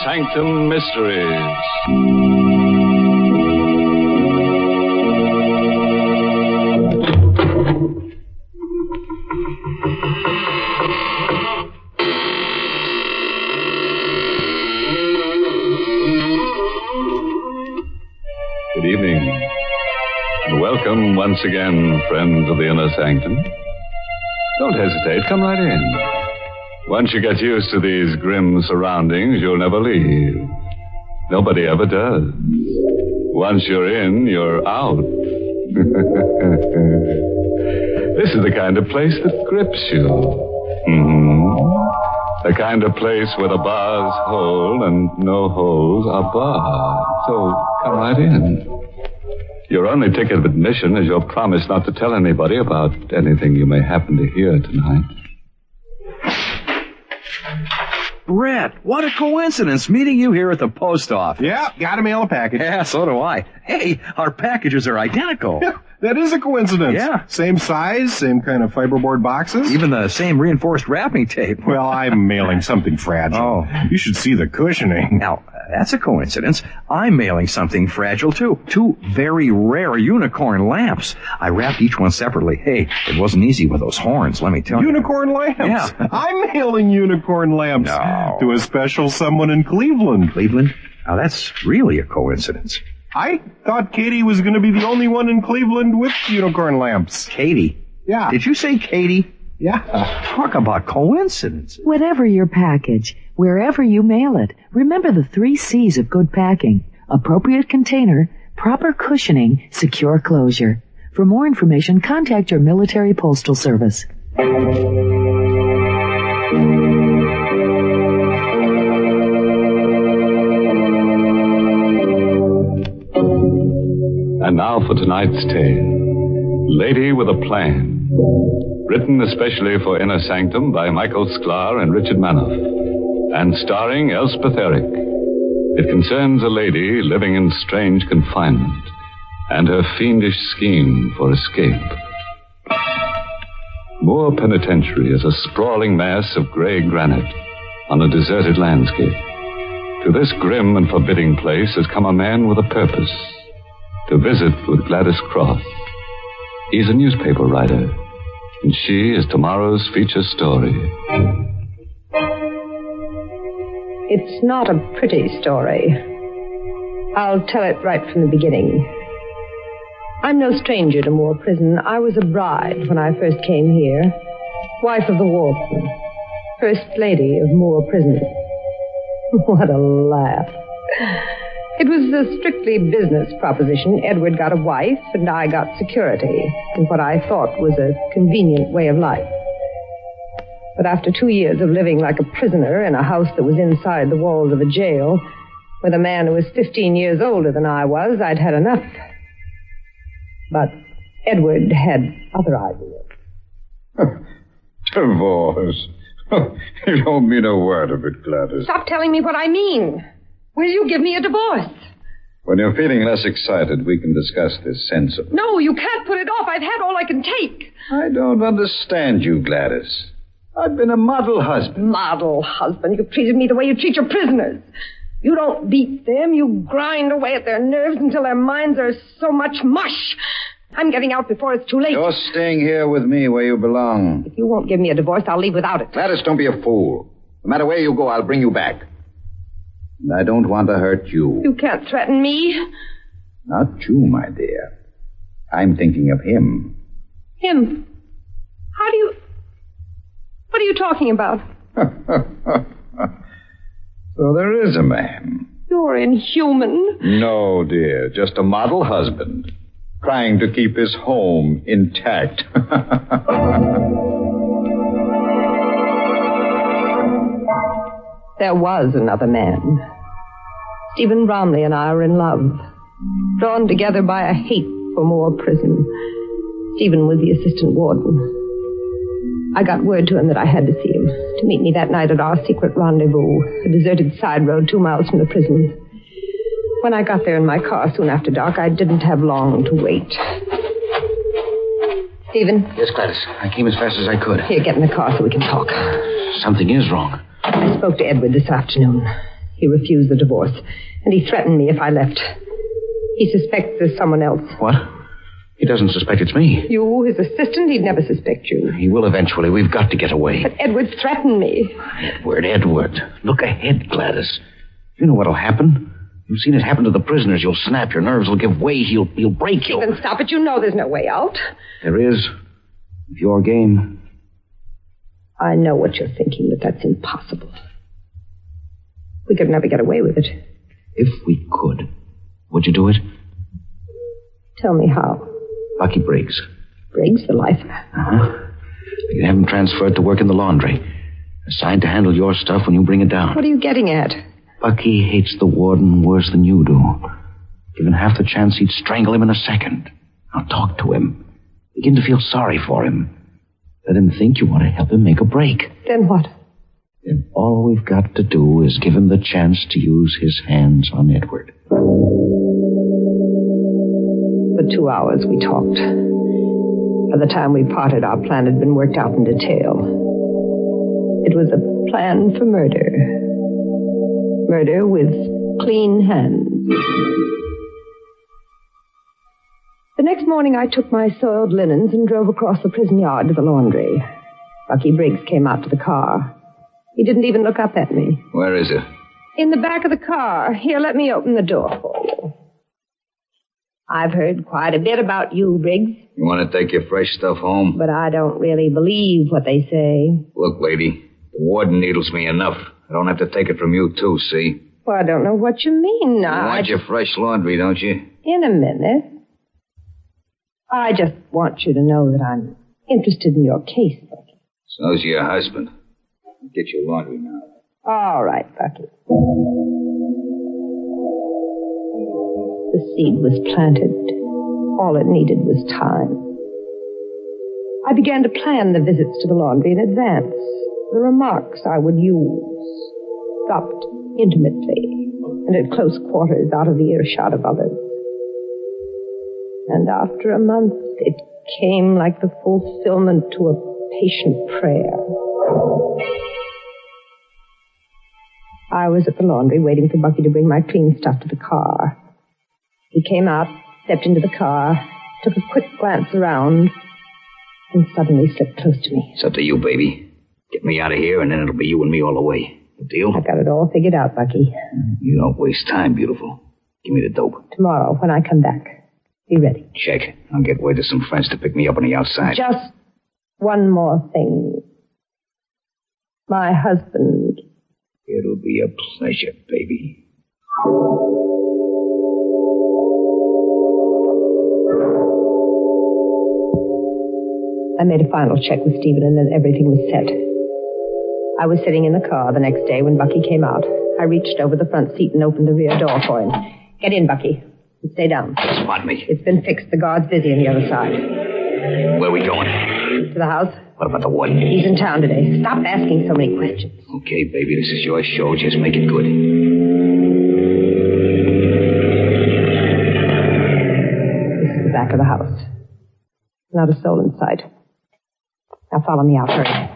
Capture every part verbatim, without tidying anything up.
Sanctum Mysteries. Good evening. Welcome once again, friends of the Inner Sanctum. Don't hesitate. Come right in. Once you get used to these grim surroundings, you'll never leave. Nobody ever does. Once you're in, you're out. This is the kind of place that grips you. Mm-hmm. The kind of place where the bars hold and no holes are barred. So come right in. Your only ticket of admission is your promise not to tell anybody about anything you may happen to hear tonight. Brett, what a coincidence meeting you here at the post office. Yeah, gotta mail a package. Yeah, so do I. Hey, our packages are identical. Yeah, that is a coincidence. Yeah. Same size, same kind of fiberboard boxes. Even the same reinforced wrapping tape. Well, I'm mailing something fragile. Oh. You should see the cushioning. Now, that's a coincidence. I'm mailing something fragile, too. Two very rare unicorn lamps. I wrapped each one separately. Hey, it wasn't easy with those horns, let me tell Unicorn you. lamps? Yeah. I'm mailing unicorn lamps No. to a special someone in Cleveland. Cleveland? Now, that's really a coincidence. I thought Katie was going to be the only one in Cleveland with unicorn lamps. Katie? Yeah. Did you say Katie? Yeah. Talk about coincidence. Whatever your package, wherever you mail it, remember the three C's of good packing. Appropriate container, proper cushioning, secure closure. For more information, contact your military postal service. And now for tonight's tale. Lady with a Plan. Written especially for Inner Sanctum by Michael Sklar and Richard Manoff. And starring Elspeth Eric. It concerns a lady living in strange confinement and her fiendish scheme for escape. Moore Penitentiary is a sprawling mass of gray granite on a deserted landscape. To this grim and forbidding place has come a man with a purpose. To visit with Gladys Cross. He's a newspaper writer, and she is tomorrow's feature story. It's not a pretty story. I'll tell it right from the beginning. I'm no stranger to Moore Prison. I was a bride when I first came here. Wife of the warden. First lady of Moore Prison. What a laugh. It was a strictly business proposition. Edward got a wife, and I got security, in what I thought was a convenient way of life. But after two years of living like a prisoner in a house that was inside the walls of a jail, with a man who was fifteen years older than I was, I'd had enough. But Edward had other ideas. Divorce. You don't mean a word of it, Gladys. Stop telling me what I mean. Will you give me a divorce? When you're feeling less excited, we can discuss this sensibly. No, you can't put it off. I've had all I can take. I don't understand you, Gladys. I've been a model husband. Model husband. You've treated me the way you treat your prisoners. You don't beat them. You grind away at their nerves until their minds are so much mush. I'm getting out before it's too late. You're staying here with me where you belong. If you won't give me a divorce, I'll leave without it. Gladys, don't be a fool. No matter where you go, I'll bring you back. And I don't want to hurt you. You can't threaten me. Not you, my dear. I'm thinking of him. Him? How do you... What are you talking about? So there is a man. You're inhuman. No, dear. Just a model husband. Trying to keep his home intact. There was another man. Stephen Bromley and I were in love. Drawn together by a hate for Moore Prison. Stephen was the assistant warden. I got word to him that I had to see him, to meet me that night at our secret rendezvous, a deserted side road two miles from the prison. When I got there in my car soon after dark, I didn't have long to wait. Stephen? Yes, Gladys. I came as fast as I could. Here, get in the car so we can talk. Something is wrong. I spoke to Edward this afternoon. He refused the divorce, and he threatened me if I left. He suspects there's someone else. What? He doesn't suspect it's me. You, his assistant, he'd never suspect you. He will eventually. We've got to get away. But Edward threatened me. Edward, Edward. Look ahead, Gladys. You know what'll happen. You've seen it happen to the prisoners. You'll snap. Your nerves will give way. He'll, he'll break you. Then stop it. You know there's no way out. There is. If your game. I know what you're thinking, but that's impossible. We could never get away with it. If we could, would you do it? Tell me how. Bucky Briggs. Briggs, the lifer? Uh-huh. You can have him transferred to work in the laundry. Assigned to handle your stuff when you bring it down. What are you getting at? Bucky hates the warden worse than you do. Given half the chance, he'd strangle him in a second. Now talk to him. Begin to feel sorry for him. Let him think you want to help him make a break. Then what? Then all we've got to do is give him the chance to use his hands on Edward. For two hours we talked. By the time we parted, our plan had been worked out in detail. It was a plan for murder. Murder with clean hands. The next morning I took my soiled linens and drove across the prison yard to the laundry. Bucky Briggs came out to the car. He didn't even look up at me. Where is it? In the back of the car. Here, let me open the door for you. I've heard quite a bit about you, Briggs. You want to take your fresh stuff home? But I don't really believe what they say. Look, lady, the warden needles me enough. I don't have to take it from you, too, see? Well, I don't know what you mean. You I want your fresh laundry, don't you? In a minute. I just want you to know that I'm interested in your case, Bucky. So's your husband. Get your laundry now. All right, Bucky. The seed was planted. All it needed was time. I began to plan the visits to the laundry in advance. The remarks I would use, dropped intimately and at close quarters out of the earshot of others. And after a month, it came like the fulfillment to a patient prayer. I was at the laundry waiting for Bucky to bring my clean stuff to the car. He came out, stepped into the car, took a quick glance around, and suddenly slipped close to me. It's up to you, baby. Get me out of here, and then it'll be you and me all the way. Deal? I've got it all figured out, Bucky. You don't waste time, beautiful. Give me the dope. Tomorrow, when I come back. Be ready. Check. I'll get word to some friends to pick me up on the outside. Just one more thing. My husband. It'll be a pleasure, baby. I made a final check with Stephen, and then everything was set. I was sitting in the car the next day when Bucky came out. I reached over the front seat and opened the rear door for him. Get in, Bucky. And stay down. Spot me. It's been fixed. The guard's busy on the other side. Where are we going? To the house. What about the warden? He's in town today. Stop asking so many questions. Okay, baby, this is your show. Just make it good. This is the back of the house. Not a soul in sight. Now follow me out, hurry.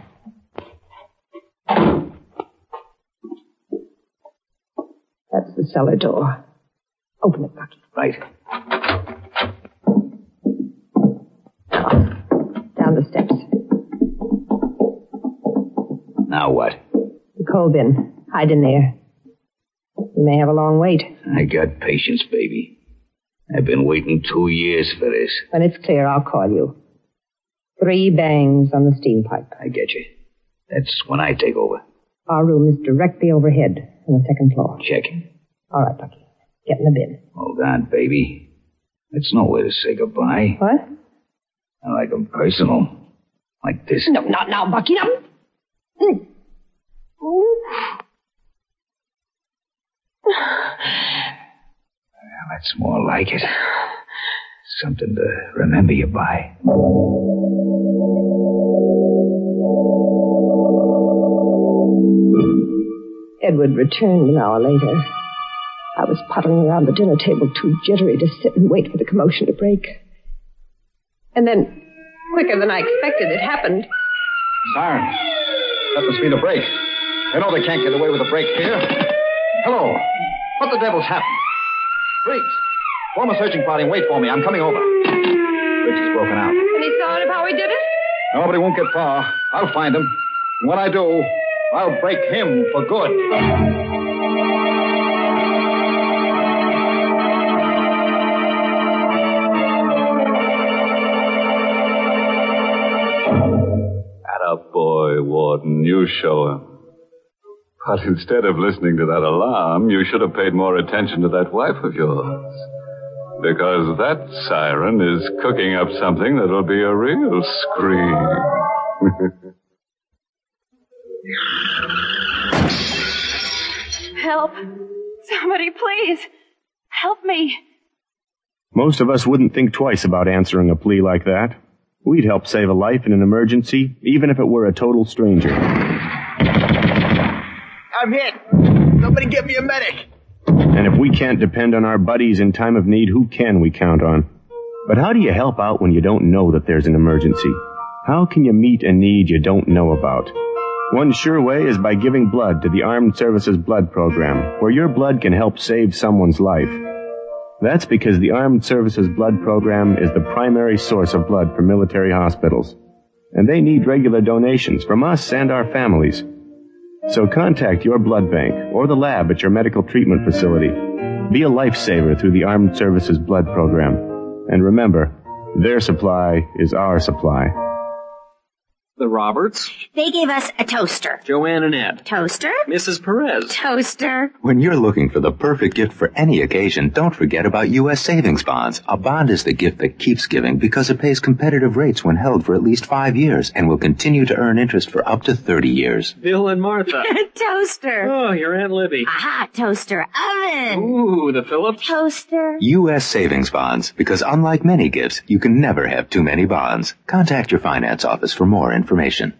That's the cellar door. Open it, Bucky. Right. Now, down the steps. Now what? The coal bin. Hide in there. You may have a long wait. I got patience, baby. I've been waiting two years for this. When it's clear, I'll call you. Three bangs on the steam pipe. I get you. That's when I take over. Our room is directly overhead on the second floor. Check. All right, Bucky. Get in the bin. Hold on, baby. It's no way to say goodbye. What? I like them personal. Like this. No, not now, Bucky. No. Mm. Well, that's more like it. Something to remember you by. Edward returned an hour later. I was puttering around the dinner table, too jittery to sit and wait for the commotion to break. And then, quicker than I expected, it happened. Siren. That must be the break. You know they can't get away with a break here. Hello. What the devil's happened? Briggs, form a searching party and wait for me. I'm coming over. Briggs is broken out. Any sign of how he did it? Nobody won't get far. I'll find him. And when I do, I'll break him for good. Boy, Warden, you show him. But instead of listening to that alarm, you should have paid more attention to that wife of yours. Because that siren is cooking up something that'll be a real scream. Help. Somebody, please. Help me. Most of us wouldn't think twice about answering a plea like that. We'd help save a life in an emergency, even if it were a total stranger. I'm hit. Somebody get me a medic. And if we can't depend on our buddies in time of need, who can we count on? But how do you help out when you don't know that there's an emergency? How can you meet a need you don't know about? One sure way is by giving blood to the Armed Services Blood Program, where your blood can help save someone's life. That's because the Armed Services Blood Program is the primary source of blood for military hospitals. And they need regular donations from us and our families. So contact your blood bank or the lab at your medical treatment facility. Be a lifesaver through the Armed Services Blood Program. And remember, their supply is our supply. The Roberts? They gave us a toaster. Joanne and Ed. Toaster? Missus Perez. Toaster. When you're looking for the perfect gift for any occasion, don't forget about U S Savings Bonds. A bond is the gift that keeps giving because it pays competitive rates when held for at least five years and will continue to earn interest for up to thirty years. Bill and Martha. Toaster. Oh, your Aunt Libby. Aha, toaster oven. Ooh, the Phillips. Toaster. U S Savings Bonds, because unlike many gifts, you can never have too many bonds. Contact your finance office for more information.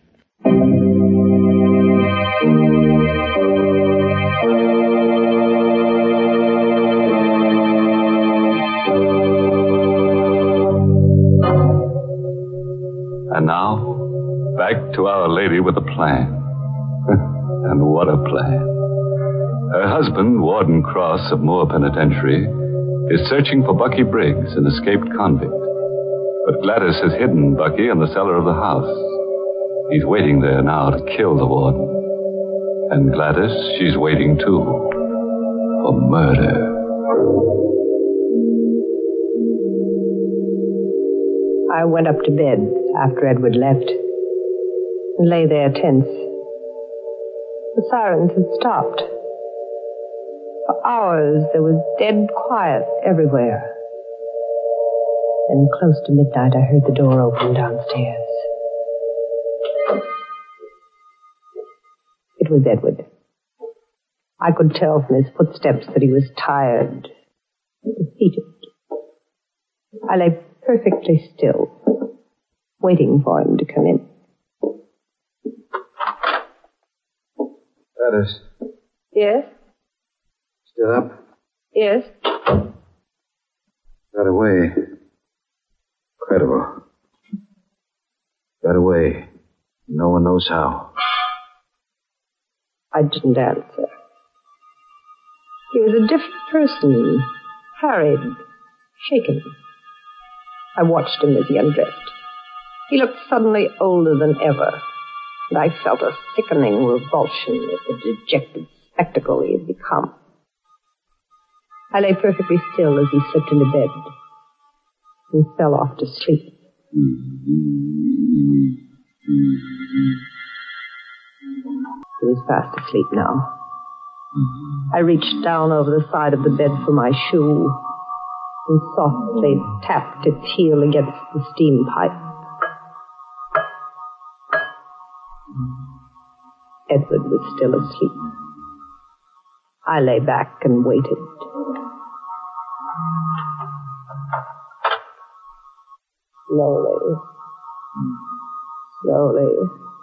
And now, back to Our Lady with a plan. And what a plan. Her husband, Warden Cross of Moore Penitentiary, is searching for Bucky Briggs, an escaped convict. But Gladys has hidden Bucky in the cellar of the house. He's waiting there now to kill the warden. And Gladys, she's waiting too. For murder. I went up to bed after Edward left and lay there tense. The sirens had stopped. For hours there was dead quiet everywhere. Then close to midnight I heard the door open downstairs. It was Edward. I could tell from his footsteps that he was tired and defeated. I lay perfectly still, waiting for him to come in. Gladys. Yes? Still up? Yes? Got away. Incredible. Got away. No one knows how. I didn't answer. He was a different person, harried, shaken. I watched him as he undressed. He looked suddenly older than ever, and I felt a sickening revulsion at the dejected spectacle he had become. I lay perfectly still as he slipped into bed and fell off to sleep. He was fast asleep now. I reached down over the side of the bed for my shoe and softly tapped its heel against the steam pipe. Edward was still asleep. I lay back and waited. Slowly, slowly,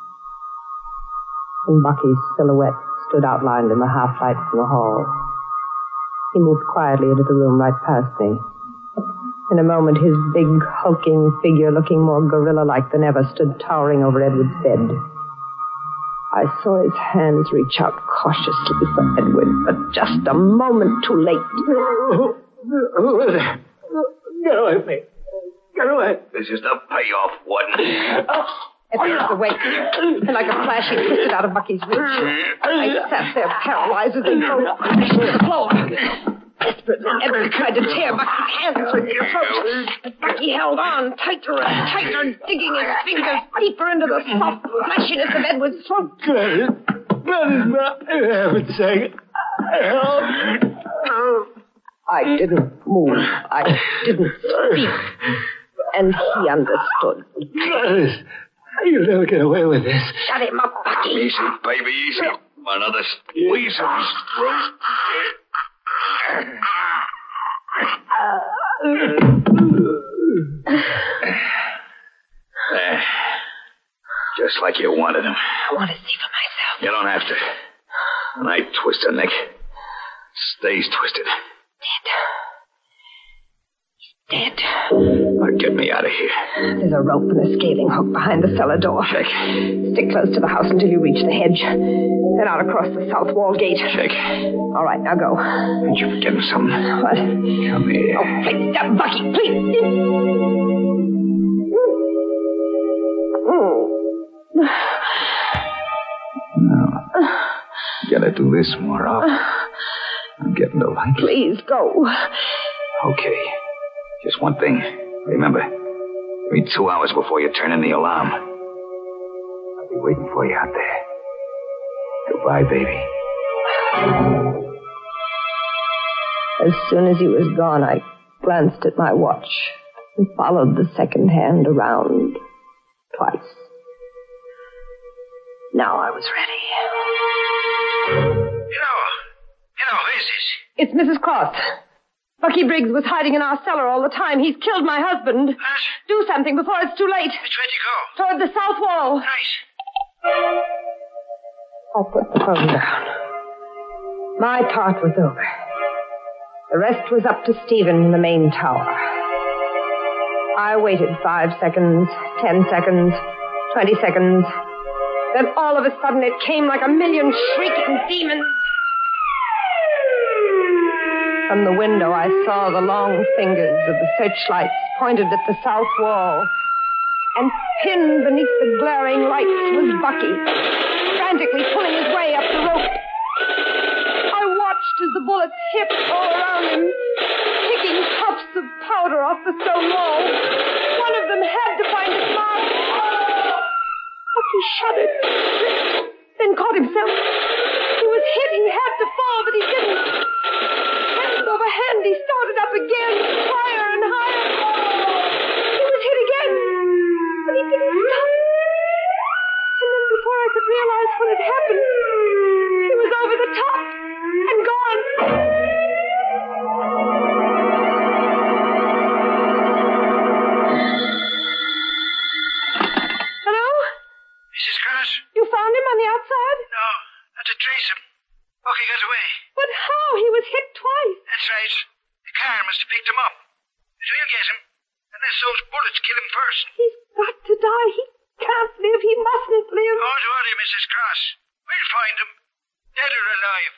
and Bucky's silhouette stood outlined in the half-light from the hall. He moved quietly into the room right past me. In a moment, his big, hulking figure, looking more gorilla-like than ever, stood towering over Edward's bed. I saw his hands reach out cautiously for Edward, but just a moment too late. Get away from me. Get away. This is the payoff, Warden. Edward was awake, and like a flash, he twisted out of Bucky's reach. I sat there paralyzed as they both crashed to the floor. Desperately, Edward tried to tear Bucky's hands from his throat, but Bucky held on tighter and tighter, digging his fingers deeper into the soft fleshiness of Edward's throat. Gladys, Gladys, for heaven's sake, help. I didn't move. I didn't speak. And he understood. Gladys, you'll never get away with this. Shut him up, Bucky. Easy, baby, easy. Another squeeze of his throat. There. Just like you wanted him. I want to see for myself. You don't have to. When I twist her neck, stays twisted. Dead. Dead. Now get me out of here. There's a rope and a scaling hook behind the cellar door. Check. Stick close to the house until you reach the hedge. Then out across the south wall gate. Check. All right, now go. Ain't you forgetting something? What? Come here. Oh, please stop, Bucky, please. No. Gotta do this more often. I'm getting to like it. Please, go. Okay. Just one thing. Remember, give me two hours before you turn in the alarm. I'll be waiting for you out there. Goodbye, baby. As soon as he was gone, I glanced at my watch and followed the second hand around twice. Now I was ready. Hello. Hello, who is this? It's Missus Cross. Bucky Briggs was hiding in our cellar all the time. He's killed my husband. What? Do something before it's too late. Which way to go? Toward the south wall. Nice. I put the phone down. My part was over. The rest was up to Stephen in the main tower. I waited five seconds, ten seconds, twenty seconds. Then all of a sudden it came like a million shrieking demons. From the window, I saw the long fingers of the searchlights pointed at the south wall. And pinned beneath the glaring lights was Bucky, frantically pulling his way up the rope. I watched as the bullets hit all around him, picking puffs of powder off the stone wall. One of them had to find its mark. Bucky shuddered, then caught himself. He was hit. He had to fall, but he didn't. Hand over hand, he started up again, higher and higher. He was hit again, but he didn't stop. And then before I could realize what had happened, he was over the top and gone. Hello? Missus Cross? You found him on the outside? No, not to trace him. Bucky got away. But how? He was hit twice. That's right. The car must have picked him up. But we'll get him. Unless those bullets kill him first. He's got to die. He can't live. He mustn't live. Don't worry, Missus Cross. We'll find him. Dead or alive.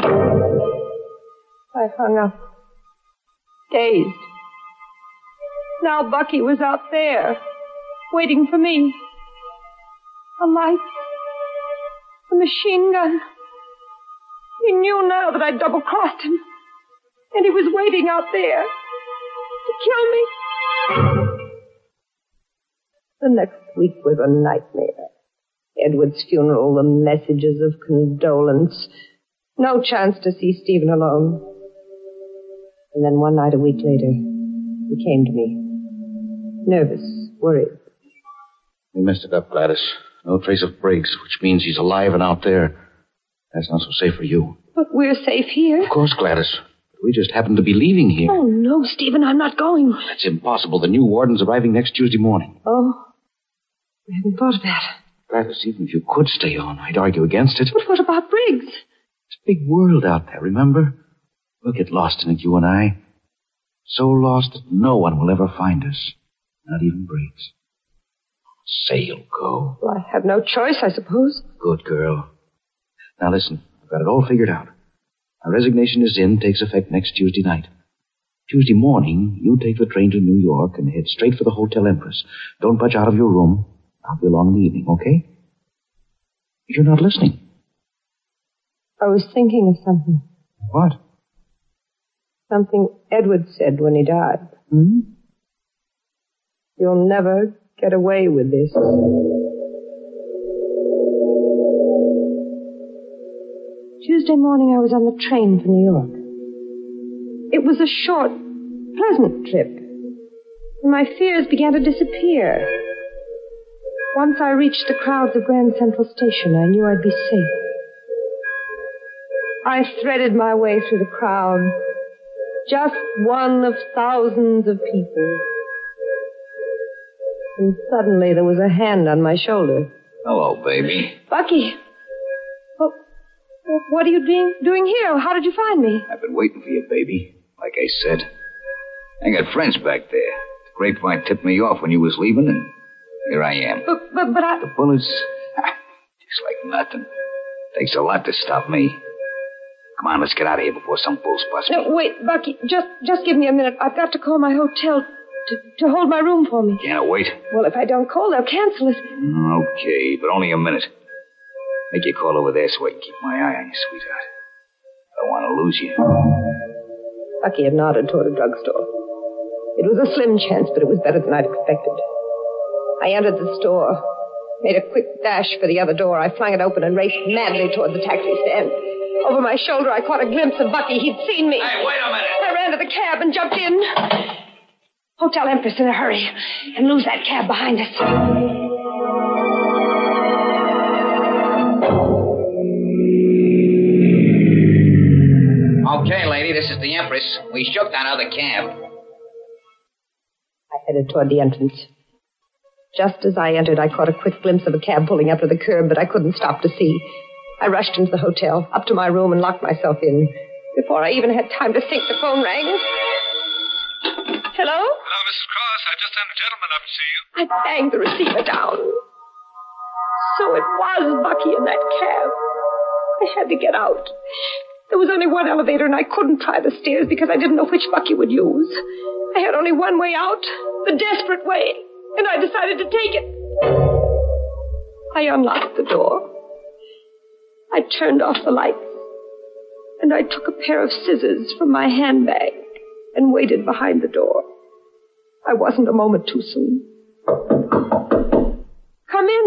I hung up. Dazed. Now Bucky was out there, waiting for me. A light. A machine gun. He knew now that I'd double-crossed him. And he was waiting out there to kill me. The next week was a nightmare. Edward's funeral, the messages of condolence. No chance to see Stephen alone. And then one night a week later, he came to me. Nervous, worried. We messed it up, Gladys. No trace of Briggs, which means he's alive and out there. That's not so safe for you. But we're safe here. Of course, Gladys. We just happen to be leaving here. Oh, no, Stephen, I'm not going. That's impossible. The new warden's arriving next Tuesday morning. Oh, I hadn't thought of that. Gladys, even if you could stay on, I'd argue against it. But what about Briggs? It's a big world out there, remember? We'll get lost in it, you and I. So lost that no one will ever find us. Not even Briggs. Say you'll go. Well, I have no choice, I suppose. Of Good girl. Now listen, I've got it all figured out. My resignation is in, takes effect next Tuesday night. Tuesday morning, you take the train to New York and head straight for the Hotel Empress. Don't budge out of your room. I'll be along in the evening, okay? You're not listening. I was thinking of something. What? Something Edward said when he died. Hmm? You'll never get away with this. Tuesday morning I was on the train for New York. It was a short, pleasant trip. And my fears began to disappear. Once I reached the crowds of Grand Central Station, I knew I'd be safe. I threaded my way through the crowd, just one of thousands of people. And suddenly there was a hand on my shoulder. Hello, baby. Bucky. Well, what are you doing, doing here? How did you find me? I've been waiting for you, baby. Like I said. I got friends back there. The grapevine tipped me off when you was leaving, and here I am. But, but, but I... The bullets, just like nothing. Takes a lot to stop me. Come on, let's get out of here before some bulls bust me. No, wait, Bucky, just just give me a minute. I've got to call my hotel to, to hold my room for me. Can't I wait? Well, if I don't call, they'll cancel it. Okay, but only a minute. Make your call over there so I can keep my eye on you, sweetheart. I don't want to lose you. Bucky had nodded toward a drugstore. It was a slim chance, but it was better than I'd expected. I entered the store, made a quick dash for the other door. I flung it open and raced madly toward the taxi stand. Over my shoulder, I caught a glimpse of Bucky. He'd seen me. Hey, wait a minute. I ran to the cab and jumped in. Hotel Empress in a hurry. And lose that cab behind us. Okay, lady, this is the Empress. We shook that other cab. I headed toward the entrance. Just as I entered, I caught a quick glimpse of a cab pulling up to the curb, but I couldn't stop to see. I rushed into the hotel, up to my room, and locked myself in. Before I even had time to think, the phone rang. Hello? Hello, Missus Cross. I just had a gentleman up to see you. I banged the receiver down. So it was Bucky in that cab. I had to get out. There was only one elevator, and I couldn't try the stairs because I didn't know which Bucky would use. I had only one way out, the desperate way, and I decided to take it. I unlocked the door. I turned off the lights, and I took a pair of scissors from my handbag and waited behind the door. I wasn't a moment too soon. Come in.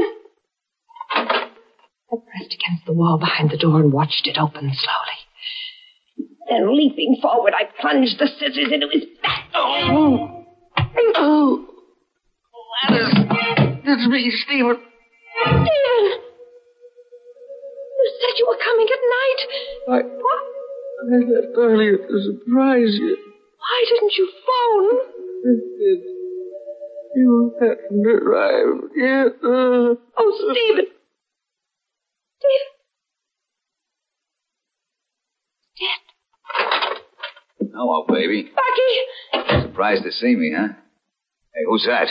I pressed against the wall behind the door and watched it open slowly. Then, leaping forward, I plunged the scissors into his back. Oh! Oh! That is... That's me, Stephen. Stephen! You said you were coming at night. I... What? I left earlier to surprise you. Why didn't you phone? I did. You hadn't arrived yet. Uh... Oh, Stephen. Stephen. Dead. Hello, baby. Bucky! Surprised to see me, huh? Hey, who's that?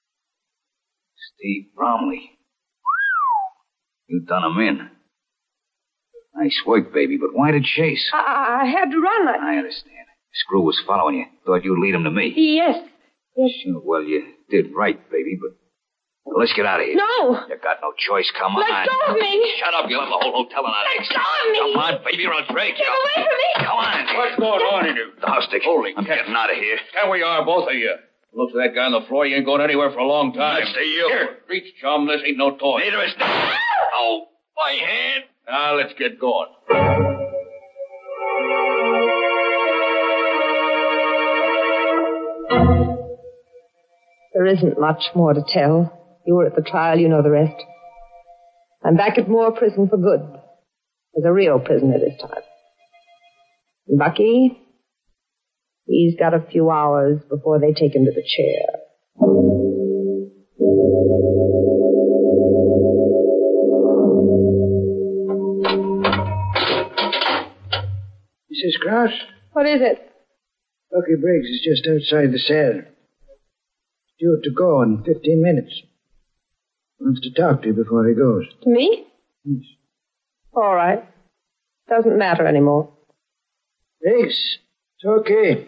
Steve Bromley. You done him in. Nice work, baby, but why the chase? I, I had to run. I... I understand. Screw was following you. Thought you'd lead him to me. Yes. Yes. Sure, well, you did right, baby, but... Well, let's get out of here. No. You got no choice. Come Let on. Let go of me. Shut up. You'll have the whole hotel on our Let necks. go of me. Come on, baby, or I'll break Get you. away from me. Come on. What's going on in you? The house stick. Holy I'm cat. getting out of here. There we are, both of you. Looks like that guy on the floor. You ain't going anywhere for a long time. That's to you. Here, reach, chum. This ain't no toy. Neither is that. Oh, my hand. Now, let's get going. There isn't much more to tell. You were at the trial, you know the rest. I'm back at Moore Prison for good. As a real prisoner this time. And Bucky, he's got a few hours before they take him to the chair. Missus Cross? What is it? Bucky Briggs is just outside the cell. Due to go in fifteen minutes. Wants to talk to you before he goes. To me? Yes. All right. Doesn't matter anymore. Briggs, it's okay.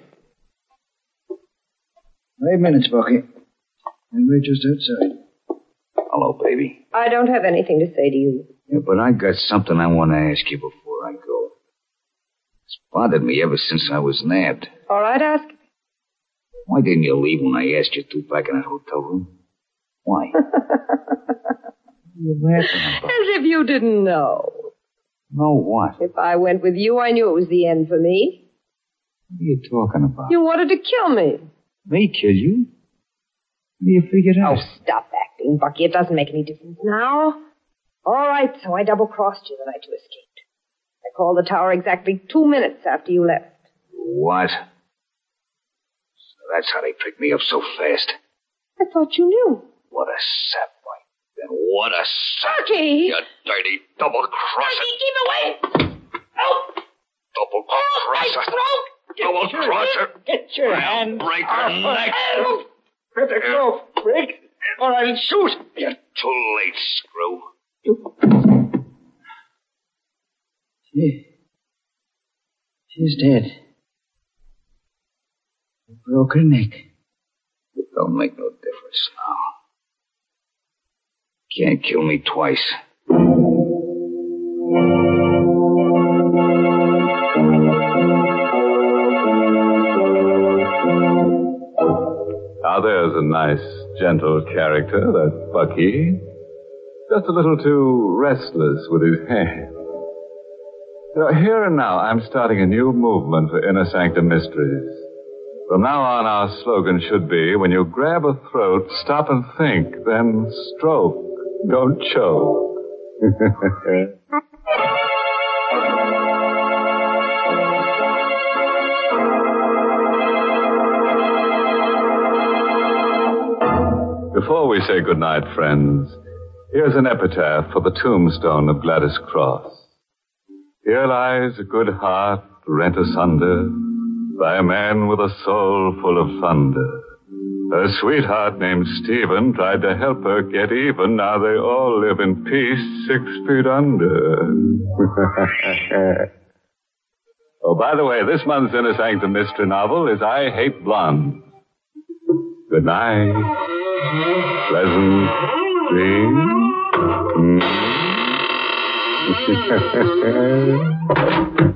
Five minutes, Bucky. And we're just outside. Hello, baby. I don't have anything to say to you. Yeah, but I got something I want to ask you before I go. It's bothered me ever since I was nabbed. All right, ask. Why didn't you leave when I asked you to back in that hotel room? Why? You're laughing about. As if you didn't know. No, what? If I went with you, I knew it was the end for me. What are you talking about? You wanted to kill me. Me kill you? What do you figure out? Oh, stop acting, Bucky. It doesn't make any difference now. All right, so I double-crossed you the night you escaped. I called the tower exactly two minutes after you left. What? So that's how they picked me up so fast. I thought you knew. What a sap bite. Then what a sap. Bucky! You dirty double-crosser. Bucky, keep away! Help! Double-crosser. Double-crosser. Get your I'll hand break off her her neck. hand. Let her go, Briggs. Or I'll shoot. You're too late, screw. She, she's dead. Broke her neck. It don't make no difference now. Can't kill me twice. Now there's a nice, gentle character, that Bucky. Just a little too restless with his hands. You know, here and now, I'm starting a new movement for Inner Sanctum Mysteries. From now on, our slogan should be, when you grab a throat, stop and think, then stroke. Don't choke. Before we say goodnight, friends, here's an epitaph for the tombstone of Gladys Cross. Here lies a good heart rent asunder by a man with a soul full of thunder. Her sweetheart named Stephen tried to help her get even. Now they all live in peace six feet under. Oh, by the way, this month's Inner Sanctum Mystery novel is I Hate Blondes. Good night. Pleasant dreams.